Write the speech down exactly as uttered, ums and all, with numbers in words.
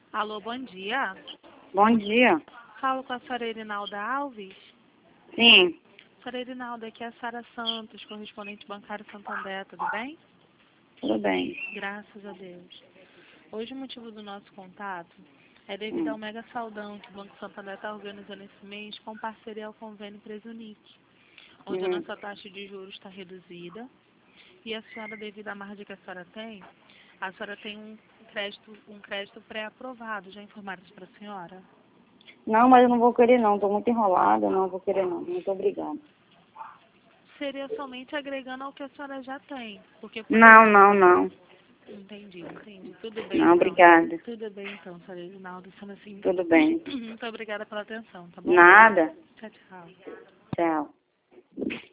Alô, bom dia. Bom dia. Falo com a senhora Erinalda Alves. Sim, Senhora Erinalda, aqui é a Sara Santos, correspondente bancário Santander, tudo bem? tudo bem. Graças a Deus. Hoje o motivo do nosso contato é devido Hum. ao mega saldão que o Banco Santander está organizando esse mês com parceria ao convênio Presunic, onde a Uhum. nossa taxa de juros está reduzida e a senhora, devido à margem que a senhora tem, a senhora tem um crédito, um crédito pré-aprovado. Já informaram isso para a senhora? Não, mas eu não vou querer não. Estou muito enrolada, não vou querer não. Muito obrigada. Seria somente agregando ao que a senhora já tem, porque por Não, exemplo... não, não. Entendi, entendi. Tudo bem, Não, então. obrigada. Tudo bem, então, senhora Erinalda. Sendo assim, Tudo bem. muito obrigada pela atenção, tá bom? Nada. Tchau, tchau. Tchau.